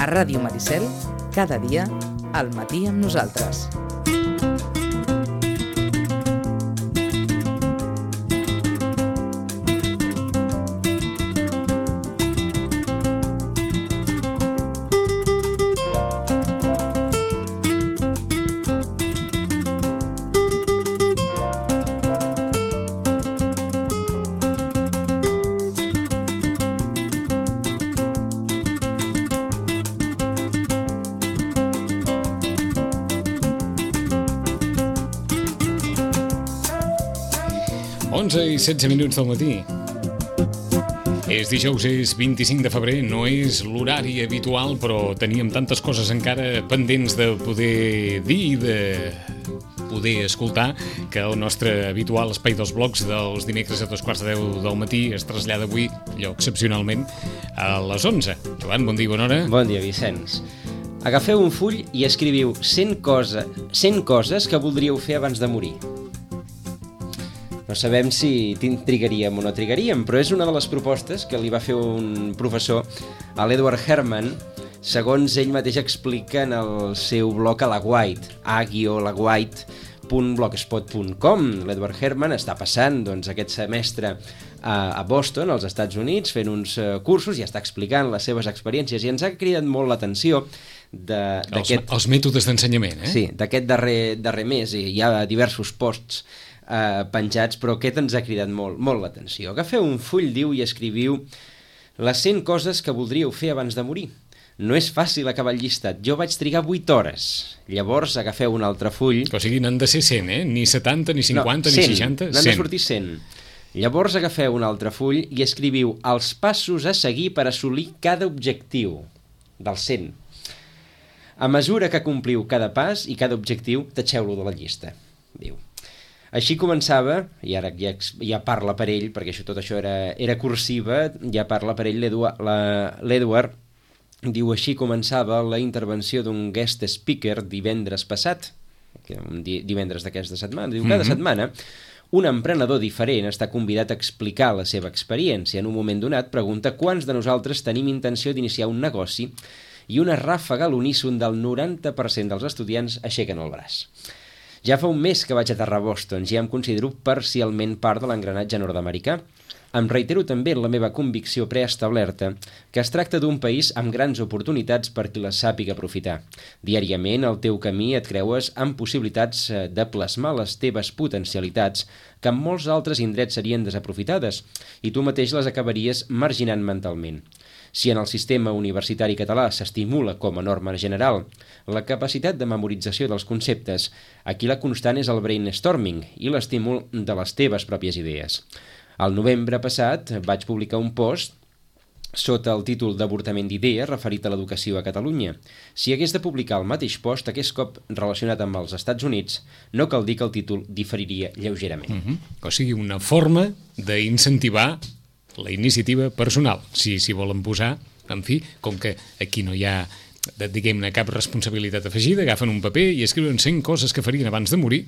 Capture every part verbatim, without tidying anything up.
A Ràdio Maricel, cada dia, al matí amb nosaltres. onze i setze minuts del matí. És dijous, és vint-i-cinc de febrer, no és l'horari habitual, però teníem tantes coses encara pendents de poder dir i de poder escoltar que el nostre habitual espai dels blogs dels dimecres a dos quarts de deu del matí es trasllada avui, allò excepcionalment, a les onze. Joan, bon dia i bona hora. Bon dia, Vicenç. Agafeu un full i escriviu cent, cosa, cent coses que voldríeu fer abans de morir. No sabem si trigaríem o no trigaríem, però és una de les propostes que li va fer un professor a l'Edward Herman, segons ell mateix explica en el seu blog a la White, a guió la white punt blogspot punt com. L'Edward Herman està passant doncs, aquest semestre a, a Boston, als Estats Units, fent uns uh, cursos i està explicant les seves experiències, i ens ha cridat molt l'atenció de, els, els mètodes d'ensenyament, eh? Sí, d'aquest darrer, darrer mes, i hi ha diversos posts Uh, penjats, però aquest ens ha cridat molt, molt l'atenció. Agafeu un full, diu, i escriviu les cent coses que voldríeu fer abans de morir. No és fàcil acabar el llistat. Jo vaig trigar vuit hores. Llavors agafeu un altre full. O sigui, n'han de ser cent, eh? Ni setanta, ni cinquanta, no, ni seixanta. N'han de sortir cent. Llavors agafeu un altre full i escriviu els passos a seguir per assolir cada objectiu dels cent. A mesura que compliu cada pas i cada objectiu, tatxeu-lo de la llista, diu. Així començava, i ara ja, ja parla per ell, perquè això, tot això era, era cursiva, ja parla per ell l'Edward, diu, així començava la intervenció d'un guest speaker divendres passat, divendres d'aquesta setmana, diu, cada mm-hmm. setmana, un emprenedor diferent està convidat a explicar la seva experiència. En un moment donat pregunta quants de nosaltres tenim intenció d'iniciar un negoci, i una ràfaga a l'uníson del noranta per cent dels estudiants aixequen el braç. Ja fa un mes que vaig aterrar a Boston, ja em considero parcialment part de l'engranatge nord-americà. Em reitero també en la meva convicció preestablerta que es tracta d'un país amb grans oportunitats per qui les sàpiga aprofitar. Diàriament, al teu camí et creues amb possibilitats de plasmar les teves potencialitats que en molts altres indrets serien desaprofitades, i tu mateix les acabaries marginant mentalment. Si en el sistema universitari català s'estimula com a norma general la capacitat de memorització dels conceptes, aquí la constant és el brainstorming i l'estímul de les teves pròpies idees. Al novembre passat vaig publicar un post sota el títol d'avortament d'idees referit a l'educació a Catalunya. Si hagués de publicar el mateix post, aquest cop relacionat amb els Estats Units, no cal dir que el títol diferiria lleugerament. Mm-hmm. O sigui, una forma d'incentivar la iniciativa personal, si s'hi volen posar, en fi, com que aquí no hi ha, diguem-ne, cap responsabilitat afegida, agafen un paper i escriuen cent coses que farien abans de morir,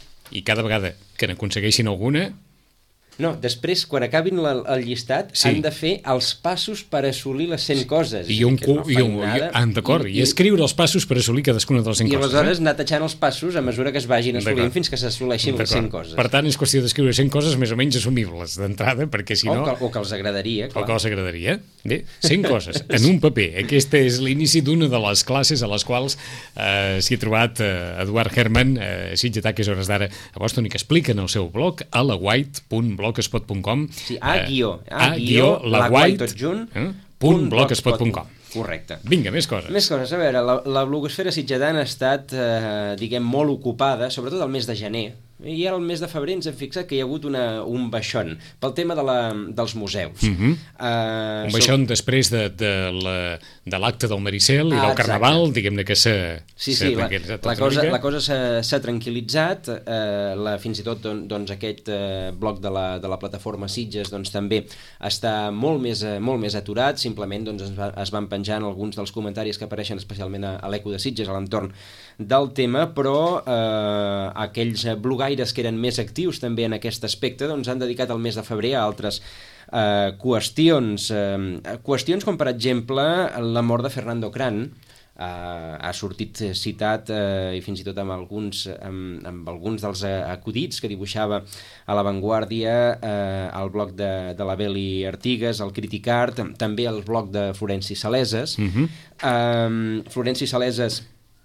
i cada vegada que n'aconsegueixin alguna... No, després, quan acabin la, el llistat, sí. Han de fer els passos per assolir les cent coses. I un cu... No i un... I, d'acord, i, i escriure els passos per assolir cadascuna de les cent I coses. I aleshores eh? anar tatxant els passos a mesura que es vagin assolint fins que s'assoleixin les cent coses. Per tant, és qüestió d'escriure cent coses més o menys assumibles d'entrada, perquè si no... O que, o que els agradaria, clar. O que els agradaria. Bé, cent coses, en un paper. Aquest és l'inici d'una de les classes a les quals eh, s'hi ha trobat eh, Edward Herman, eh, sitgetà que és hores d'ara a Boston, i que explica en el seu blog a la white punt blogspot punt com. Sí, a guió, a guió, la white, tot junt, eh? punt blogspot punt com. Correcte. Vinga, més coses. Més coses. A veure, la, la blogosfera sitgetana ha estat, eh, diguem, molt ocupada, sobretot el mes de gener, i ara el mes de febrer ens hem fixat que hi ha hagut una, un baixón pel tema de, la, dels museus. Mm-hmm. uh, un baixón so... després de, de, la, de l'acte del Maricel i ah, del Carnaval, diguem-ne que s'ha sí, sí, la, la cosa, la cosa s'ha tranquil·litzat, uh, la, fins i tot don, doncs aquest uh, bloc de la, de la plataforma Sitges doncs, també està molt més, uh, molt més aturat, simplement doncs, es, va, es van penjant alguns dels comentaris que apareixen especialment a, a l'Eco de Sitges, a l'entorn del tema, però uh, aquells blogaires que eren més actius també en aquest aspecte doncs han dedicat el mes de febrer a altres Uh, qüestions, uh, qüestions com, per exemple, la mort de Fernando Cran. Uh, ha sortit citat uh, i fins i tot amb alguns, amb, amb alguns dels uh, acudits que dibuixava a La Vanguardia, uh, al blog de, de la Beli Artigas, el Criticart, també el blog de Florenci Saleses. Uh-huh. uh, Florenci Saleses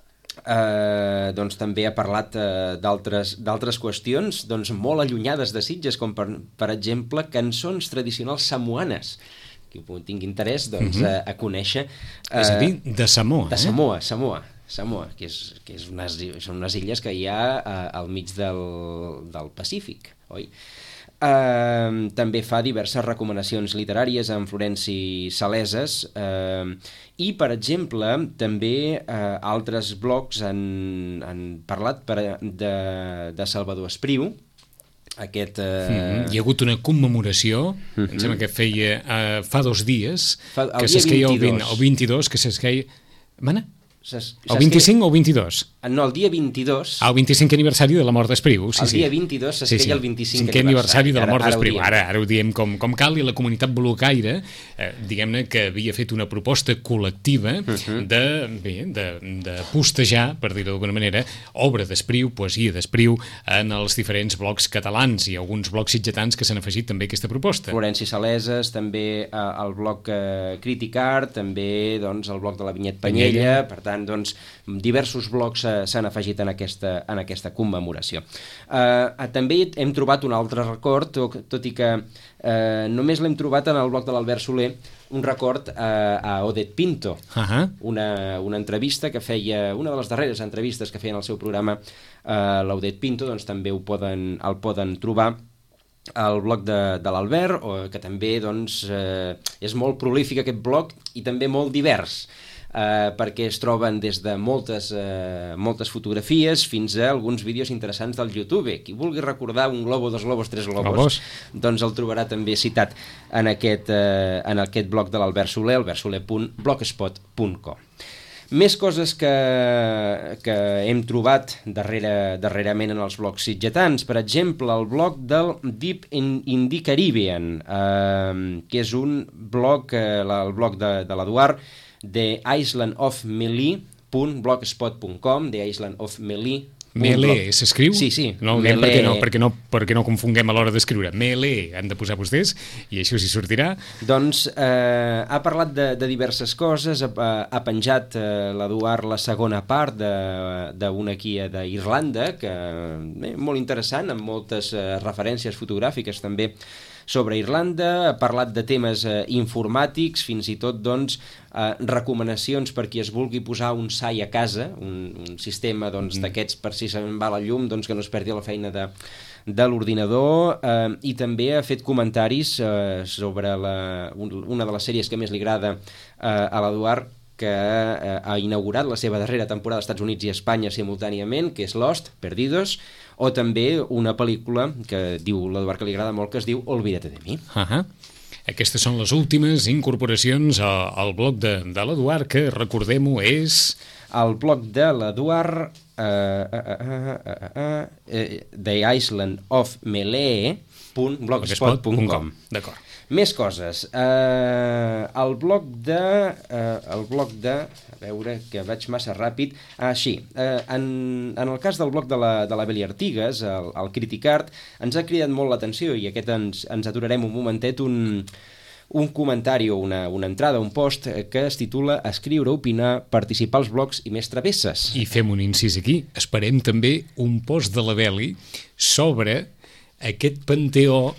Uh, doncs també ha parlat uh, d'altres d'altres qüestions doncs molt allunyades de Sitges, com per, per exemple cançons tradicionals samoanes. Qui tingui interès doncs, uh-huh. a, a conèixer uh, és a dir, de Samoa de eh? Samoa, Samoa, Samoa que, és, que és unes, són unes illes que hi ha uh, al mig del, del Pacífic, oi? Uh, també fa diverses recomanacions literàries en Florenci Saleses, uh, i per exemple també uh, altres blogs han, han parlat per, de, de Salvador Espriu. Aquest, uh... mm-hmm. Hi ha hagut una commemoració, mm-hmm. em sembla que feia uh, fa dos dies, fa, que s'esqueia el, el vint-i-dos, que s'esqueia... Mana? El vint-i-cinc o el vint-i-dos? No, el dia vint-i-dos. Ah, el vint-i-cinc aniversari de la mort d'Espriu. Sí, el sí. dia vint-i-dos s'esqueia sí, sí. el vint-i-cinc aniversari. aniversari de la mort d'Espriu. Ara, ara, ara ho diem com, com cal, i la comunitat blocaire, eh, diguem-ne que havia fet una proposta col·lectiva uh-huh. de, bé, de, de postejar, per dir-ho d'alguna manera, obra d'Espriu, poesia d'Espriu, en els diferents blocs catalans i alguns blocs sitgetans que s'han afegit també a aquesta proposta. Florenci Saleses, també eh, el bloc eh, Criticart, també doncs, el bloc de la Vinyet Panyella, Panyella. Per tant, doncs, diversos blocs eh, s'han afegit en aquesta, en aquesta commemoració. Eh, també hem trobat un altre record, tot i que eh, només l'hem trobat en el bloc de l'Albert Soler, un record eh, a Odette Pinto, uh-huh. una, una entrevista que feia, una de les darreres entrevistes que feia en el seu programa eh, l'Odette Pinto, doncs també ho poden, el poden trobar al blog de, de l'Albert, que també doncs, eh, és molt prolífic aquest blog i també molt divers. Uh, perquè es troben des de moltes, uh, moltes fotografies fins a alguns vídeos interessants del YouTube. Qui vulgui recordar un globo, dos globos, tres globos, globos. doncs el trobarà també citat en aquest, uh, en aquest blog de l'Albert Soler, albert soler punt blogspot punt com. Més coses que, que hem trobat darrere, darrerament en els blogs sitgetans. Per exemple, el blog del Deep Indie Caribbean, uh, que és un blog, uh, el blog de, de l'Eduard, The Island of Melee punt blogspot punt com, The Island of Melee. Melee, s'escriu? Sí, sí. No, perquè, no, perquè, no, perquè no confonguem a l'hora d'escriure. Melee, han de posar vostès, i això s'hi sortirà. Doncs eh, ha parlat de, de diverses coses, ha, ha penjat eh, l'Eduard la segona part d'una guia d'Irlanda, que eh, molt interessant, amb moltes eh, referències fotogràfiques també sobre Irlanda, ha parlat de temes eh, informàtics, fins i tot doncs, eh, recomanacions per qui es vulgui posar un S A I a casa, un, un sistema doncs, mm. d'aquests per si se'n va la llum, doncs, que no es perdi la feina de, de l'ordinador, eh, i també ha fet comentaris eh, sobre la, una de les sèries que més li agrada eh, a l'Eduard, que eh, ha inaugurat la seva darrera temporada als Estats Units i Espanya simultàniament, que és Lost, Perdidos, o també una pel·lícula que diu l'Eduard que li agrada molt, que es diu Olvídate de mi. Uh-huh. Aquestes són les últimes incorporacions al blog de, de l'Eduard, que, recordem-ho, és... El blog de l'Eduard, uh, uh, uh, uh, uh, uh, uh, The Island of Melee punt blogspot punt com. D'acord. Més coses. Uh, el blog de... Uh, el blog de... A veure, que vaig massa ràpid. Ah, sí. Uh, en, en el cas del blog de la, de la Beli Artigas, el, el Criticart, ens ha cridat molt l'atenció, i aquest ens, ens aturarem un momentet, un, un comentari o una, una entrada, un post que es titula Escriure, opinar, participar als blogs i més travesses. I fem un incís aquí. Esperem també un post de la Beli sobre aquest panteó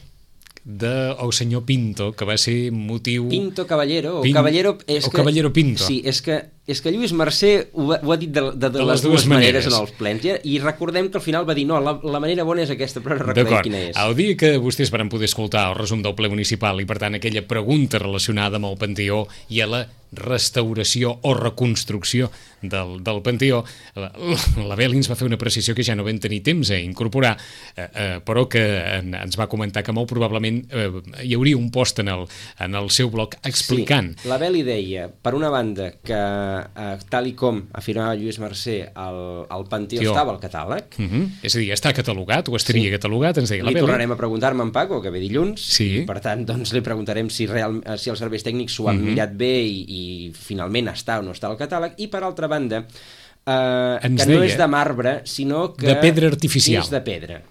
del senyor Pinto, que va ser motiu... Pinto Caballero, o Pin... Caballero... És o que... Caballero Pinto. Sí, és que, és que Lluís Mercè ho, ho ha dit de, de, de, de les, les dues, dues maneres. maneres en els plens, i, i recordem que al final va dir no, la, la manera bona és aquesta, però no recordem quina és. El dia que vostès van poder escoltar el resum del ple municipal, i per tant aquella pregunta relacionada amb el panteó i a la restauració o reconstrucció del, del panteó, la, la Beli ens va fer una precisió que ja no vam tenir temps a incorporar, eh, eh, però que en, ens va comentar que molt probablement eh, hi hauria un post en el, en el seu blog explicant. Sí, la Beli deia, per una banda, que uh, tal i com afirmava Lluís Mercè, el, el Panteó Tio. estava al catàleg. Uh -huh. És a dir, està catalogat, o estaria sí. catalogat, ens deia la Li Beli. tornarem a preguntar-me en Paco, que ve dilluns, Sí. i per tant doncs, li preguntarem si, real, si els serveis tècnics s'ho han uh -huh. mirat bé i, i finalment està o no està al catàleg. I per altra banda, eh, que Ens no deia, és de marbre, sinó que de pedra artificial. és de pedra.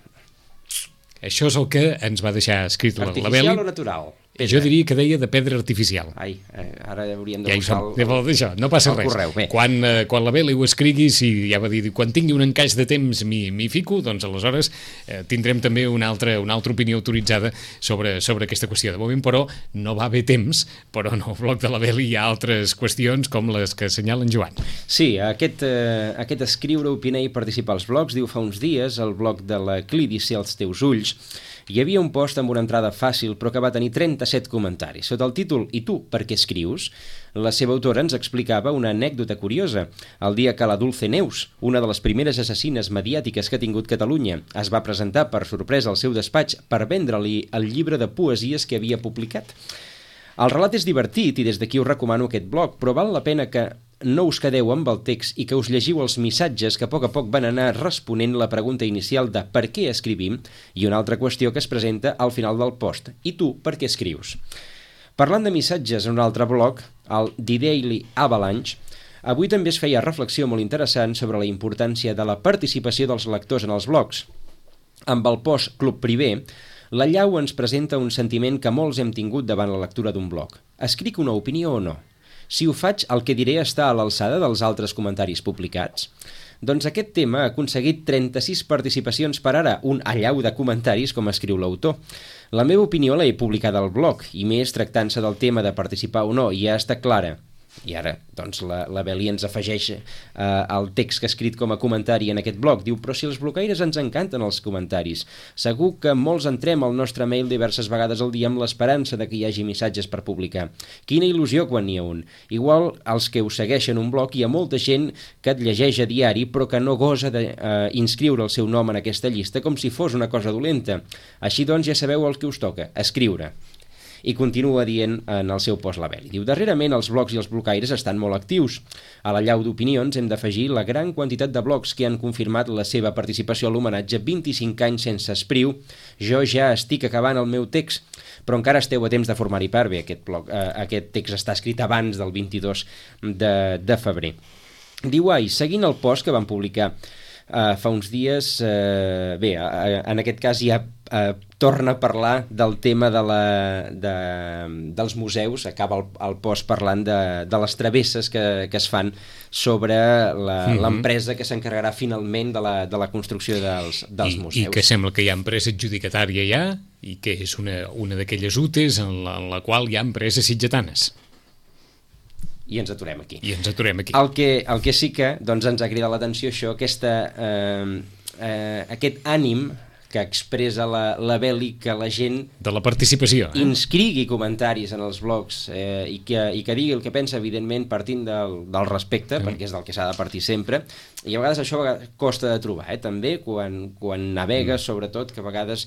Això és el que ens va deixar escrit la, la Beli. Artificial o natural? Pedra. Jo diria que deia de pedra artificial. Ai, eh, ara hauríem de Ja hi buscar som, el, això, no passa res. Correu. Bé. Quan, eh, quan la Beli ho escrigui, si ja va dir, quan tingui un encaix de temps m'hi fico, doncs aleshores eh, tindrem també una altra, una altra opinió autoritzada sobre, sobre aquesta qüestió. De moment, però, no va haver temps, però en el blog de la Beli hi ha altres qüestions com les que assenyala en Joan. Sí, aquest, eh, aquest escriure, opinar i participar als blogs, diu fa uns dies, el blog de la Clídice als teus ulls, hi havia un post amb una entrada fàcil però que va tenir trenta-set comentaris. Sota el títol "I tu, per què escrius?", la seva autora ens explicava una anècdota curiosa. El dia que la Dulce Neus, una de les primeres assassines mediàtiques que ha tingut Catalunya, es va presentar per sorpresa al seu despatx per vendre-li el llibre de poesies que havia publicat. El relat és divertit i des d'aquí us recomano aquest blog, però val la pena que no us quedeu amb el text i que us llegiu els missatges que a poc a poc van anar responent la pregunta inicial de per què escrivim i una altra qüestió que es presenta al final del post. I tu, per què escrius? Parlant de missatges en un altre blog, el The Daily Avalanche, avui també es feia reflexió molt interessant sobre la importància de la participació dels lectors en els blogs. Amb el post Club Privé, la Llau ens presenta un sentiment que molts hem tingut davant la lectura d'un blog. Escric una opinió o no? Si ho faig, el que diré està a l'alçada dels altres comentaris publicats? Doncs aquest tema ha aconseguit trenta-sis participacions per ara, un allau de comentaris, com escriu l'autor. La meva opinió l'he publicada al blog, i més tractant-se del tema de participar o no, i ja està clara. I ara, doncs, la, la Beli ens afegeix eh, el text que ha escrit com a comentari en aquest blog. Diu, però si els blocaires ens encanten els comentaris. Segur que molts entrem al nostre mail diverses vegades al dia amb l'esperança de que hi hagi missatges per publicar. Quina il·lusió quan n'hi ha un. Igual els que us segueixen un blog, hi ha molta gent que et llegeix a diari però que no gosa d'inscriure eh, el seu nom en aquesta llista com si fos una cosa dolenta. Així doncs ja sabeu el que us toca, escriure. I continua dient en el seu post la Beli. Diu, darrerament els blogs i els blocaires estan molt actius. A la llau d'opinions hem d'afegir la gran quantitat de blogs que han confirmat la seva participació a l'homenatge vint-i-cinc anys sense espriu. Jo ja estic acabant el meu text, però encara esteu a temps de formar-hi part. Bé, aquest, blog, eh, aquest text està escrit abans del vint-i-dos de, de febrer. Diu, ai, seguint el post que van publicar Uh, fa uns dies, uh, bé, uh, en aquest cas ja uh, torna a parlar del tema de la, de, dels museus, acaba el, el post parlant de, de les travesses que, que es fan sobre l'empresa mm-hmm. que s'encarregarà finalment de la, de la construcció dels, dels I, museus. I que sembla que hi ha empresa adjudicatària ja, i que és una, una d'aquelles U T Es en la, en la qual hi ha empreses sitgetanes. I ens aturem aquí. I ens aturem aquí. El que, el que sí que doncs, ens ha cridat l'atenció això, aquesta, eh, eh, aquest ànim que expressa la, la Beli, que la gent de la participació, eh? inscrigui comentaris en els blogs eh, i, que, i que digui el que pensa, evidentment partint del, del respecte, mm. perquè és del que s'ha de partir sempre, i a vegades això costa de trobar, eh? també quan, quan navegues, mm. sobretot, que a vegades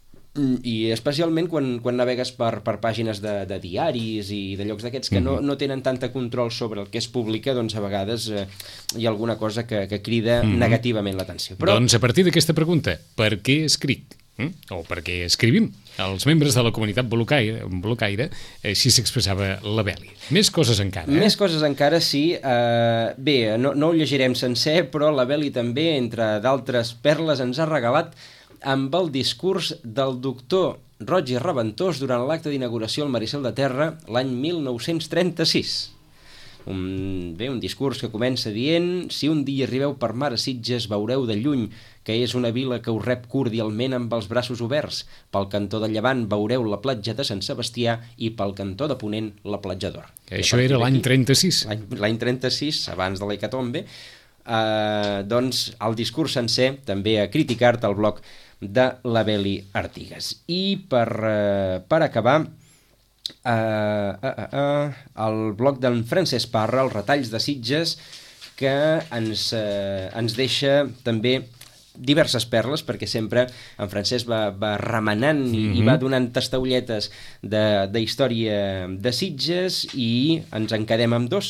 i especialment quan, quan navegues per, per pàgines de, de diaris i de llocs d'aquests que mm-hmm. no, no tenen tanta control sobre el que es publica, doncs a vegades eh, hi ha alguna cosa que, que crida mm-hmm. negativament l'atenció. Però... Doncs a partir d'aquesta pregunta, per què escric? Mm? O per què escrivim? Els membres de la comunitat blocaire, blocaire així s'expressava la Beli. Més coses encara, eh? Més coses encara, sí. Uh, bé, no, no ho llegirem sencer, però la Beli també, entre d'altres perles, ens ha regalat amb el discurs del doctor Roig i Reventós durant l'acte d'inauguració al Maricel de Terra l'any mil nou-cents trenta-sis. Un, bé, un discurs que comença dient: si un dia arribeu per mar a Sitges, veureu de lluny que és una vila que us rep cordialment amb els braços oberts. Pel cantó de llevant veureu la platja de Sant Sebastià i pel cantó de ponent la platja d'Or. Això era l'any trenta-sis. L'any trenta-sis, abans de l'hecatombe. Uh, doncs el discurs sencer també a criticar-te al blog de la Beli Artigas. I per, uh, per acabar uh, uh, uh, uh, el blog d'en Francesc Parra, els retalls de Sitges, que ens, uh, ens deixa també diverses perles, perquè sempre en Francesc va, va remenant i, mm-hmm. i va donant tastaulletes de, de història de Sitges, i ens en quedem amb dos.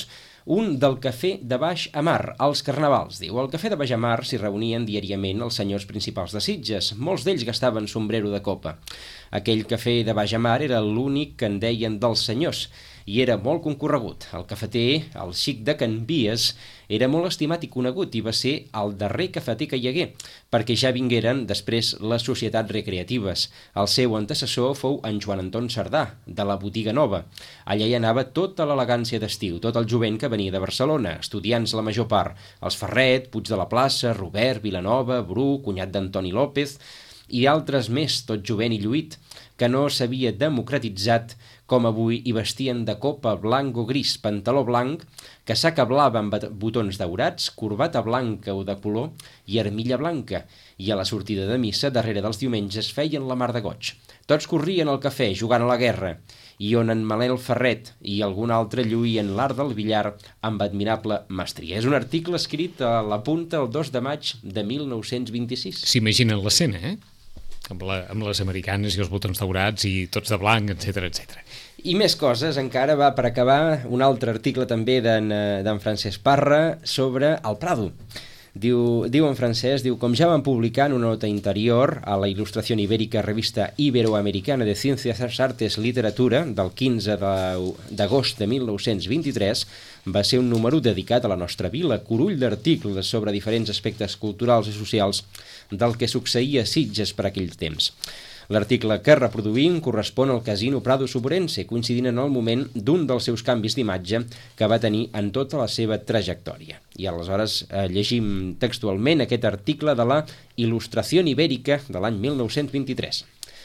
un del Cafè de Baix a Mar, als Carnavals. Diu, al Cafè de Baix a Mar s'hi reunien diàriament els senyors principals de Sitges. Molts d'ells gastaven sombrero de copa. Aquell Cafè de Baix a Mar era l'únic que en deien dels senyors i era molt concorregut. El cafeter, el xic de Can Vies, era molt estimat i conegut i va ser el darrer cafeter que hi hagué, perquè ja vingueren després les societats recreatives. El seu antecessor fou en Joan Anton Cerdà, de la Botiga Nova. Allà hi anava tota l'elegància d'estiu, tot el jovent que venia de Barcelona, estudiants la major part, els Ferret, Puig de la Plaça, Robert, Vilanova, Bru, cunyat d'Antoni López, i altres més, tot jovent i lluït, que no s'havia democratitzat com avui i vestien de copa blanc o gris, pantaló blanc, casaca blava amb botons daurats, corbata blanca o de color i armilla blanca, i a la sortida de missa, darrere dels diumenges, feien la mar de goig. Tots corrien al cafè, jugant a la guerra, i on en Manel Ferret i algun altre lluïen l'art del billar amb admirable mestria. És un article escrit a la Punta el dos de maig de mil nou-cents vint-i-sis. S'imaginen l'escena, eh? Amb, la, amb les americanes i els botons daurats i tots de blanc, etcètera, etcètera. I més coses, encara va per acabar un altre article també d'en Francesc Parra sobre el Prado. Diu, diu en francès, diu, com ja van publicar en una nota interior a la Il·lustració Ibèrica, revista Iberoamericana de Ciencias, Artes, Literatura, del quinze d'agost de mil nou-cents vint-i-tres, va ser un número dedicat a la nostra vila, curull d'articles sobre diferents aspectes culturals i socials del que succeïa a Sitges per aquell temps. L'article que reproduïm correspon al Casino Prado Sobrense, coincidint en el moment d'un dels seus canvis d'imatge que va tenir en tota la seva trajectòria. I aleshores eh, llegim textualment aquest article de la Il·lustració Ibèrica de l'any mil nou-cents vint-i-tres.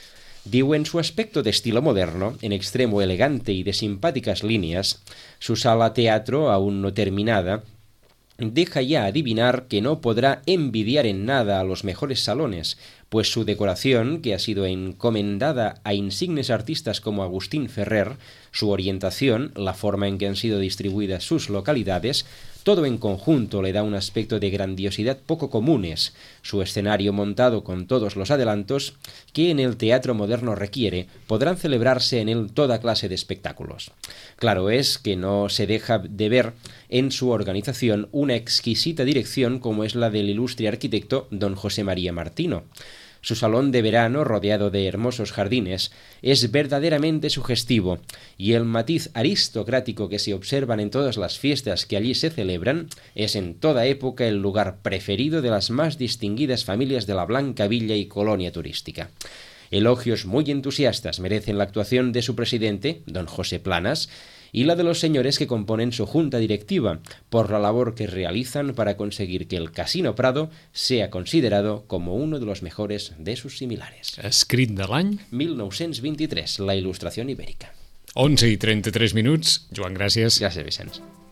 Diu, en su aspecto de estilo moderno, en extremo elegante y de simpáticas líneas, su sala teatro aún no terminada, deja ya adivinar que no podrá envidiar en nada a los mejores salones, pues su decoración, que ha sido encomendada a insignes artistas como Agustín Ferrer, su orientación, la forma en que han sido distribuidas sus localidades, todo en conjunto le da un aspecto de grandiosidad poco comunes, su escenario montado con todos los adelantos que en el teatro moderno requiere, podrán celebrarse en él toda clase de espectáculos. Claro es que no se deja de ver en su organización una exquisita dirección como es la del ilustre arquitecto don José María Martino. Su salón de verano, rodeado de hermosos jardines, es verdaderamente sugestivo, y el matiz aristocrático que se observan en todas las fiestas que allí se celebran es en toda época el lugar preferido de las más distinguidas familias de la Blanca Villa y colonia turística. Elogios muy entusiastas merecen la actuación de su presidente, don José Planas, y la de los señores que componen su junta directiva, por la labor que realizan para conseguir que el Casino Prado sea considerado como uno de los mejores de sus similares. Escrit de l'any? mil nou-cents vint-i-tres, la Il·lustració Ibèrica. onze i trenta-tres minuts. Joan, gràcies. Gràcies, Vicenç.